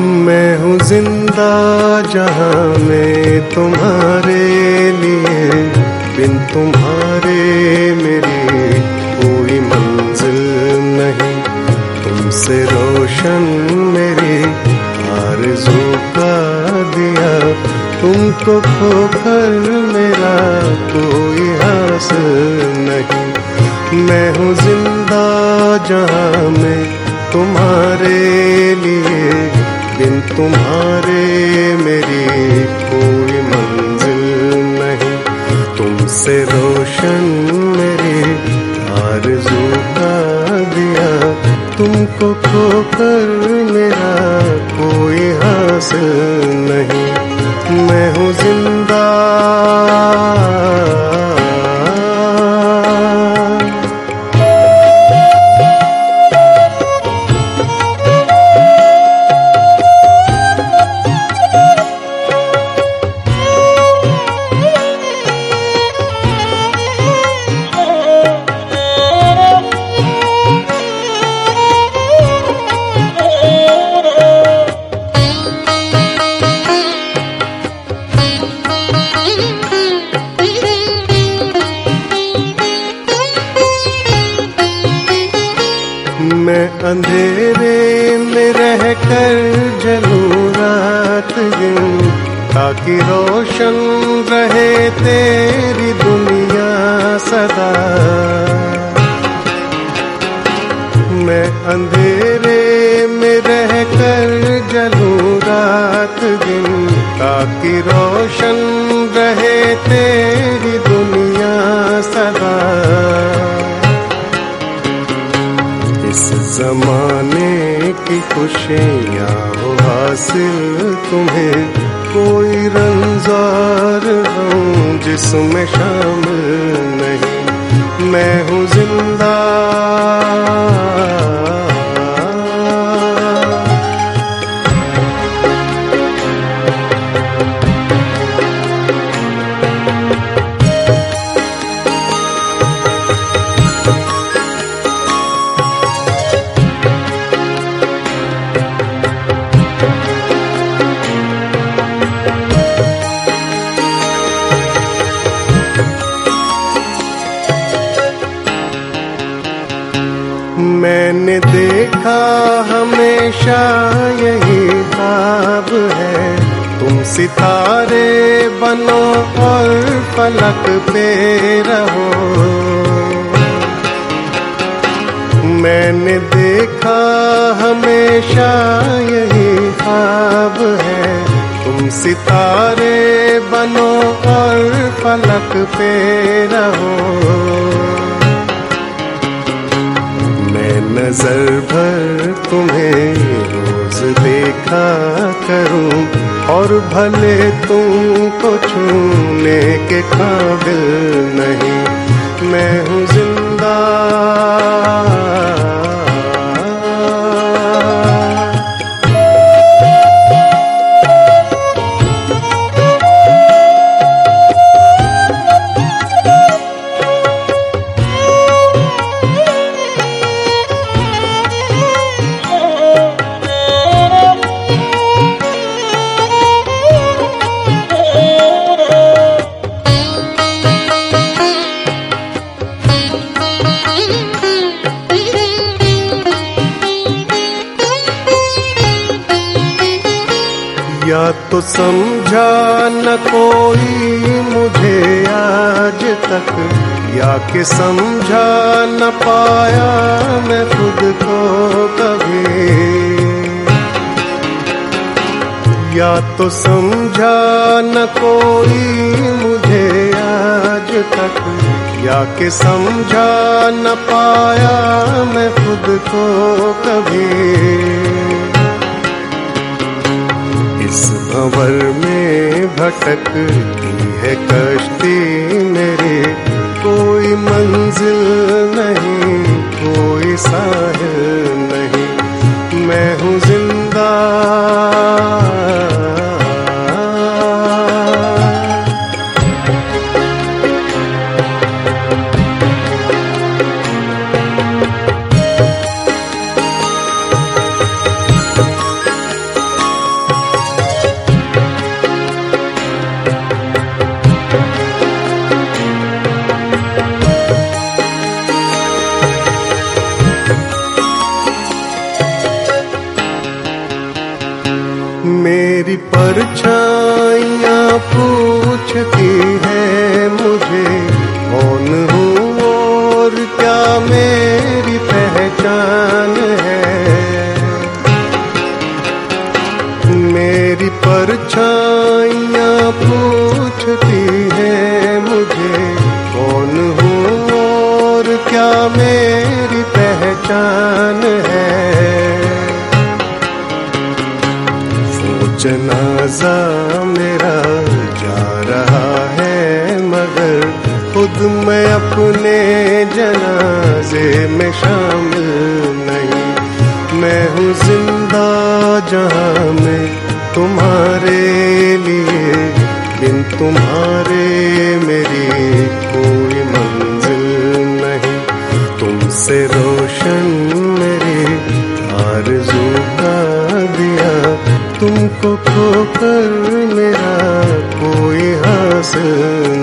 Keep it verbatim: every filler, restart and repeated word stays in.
मैं हूँ जिंदा जहाँ में तुम्हारे लिए, बिन तुम्हारे मेरी कोई मंजिल नहीं। तुमसे रोशन मेरी आरज़ू का दिया, तुमको खोकर मेरा कोई हासिल नहीं। मैं हूँ जिंदा जहाँ में तुम्हारे लिए, बिन तुम्हारे मेरी कोई मंजिल नहीं। तुमसे रोशन मेरी आरज़ू का दिया, तुमको खोकर मेरा कोई हासिल नहीं। मैं हूँ जिंदा मैं अंधेरे में रहकर जलूं रात दिन, ताकि रोशन रहे तेरी दुनिया सदा। मैं अंधेरे में रहकर जलूं रात दिन, ताकि रोशन रहे तेरी दुनिया सदा। इस जमाने की खुशियाँ हो हासिल तुम्हें, कोई रंज़ार हूँ जिसमें शामिल नहीं। मैं हूँ जिंदा मैंने देखा हमेशा यही ख्वाब है, तुम सितारे बनो और फलक पे रहो। मैंने देखा हमेशा यही ख्वाब है, तुम सितारे बनो और फलक पे रहो। नजर भर तुम्हें रोज देखा करूं, और भले तुमको छूने के काबिल नहीं। मैं हूँ जिंदा या तो समझा न कोई मुझे आज तक, या कि समझा न पाया मैं खुद को कभी। या तो समझा न कोई मुझे आज तक, या कि समझा न पाया मैं खुद को कभी। इस भंवर में भटकती है कश्ती मेरी, कोई मंजिल नहीं, कोई साहिल नहीं। मैं हूँ जिंदा मेरी परछाइयाँ पूछती है मुझे, कौन हूँ और क्या मेरी पहचान है। मेरी परछाइयाँ पूछती है मुझे, कौन हूँ और क्या मेरी पहचान है। वो जनाजा मेरा जा रहा है मगर खुद मैं अपने जनाजे में शामिल नहीं। मैं हूँ जिंदा जहाँ में तुम्हारे लिए, बिन तुम्हारे मेरी कोई मंजिल नहीं। तुमसे रोशन मेरी आरज़ू का दिया, तुमको खोकर मेरा कोई हासिल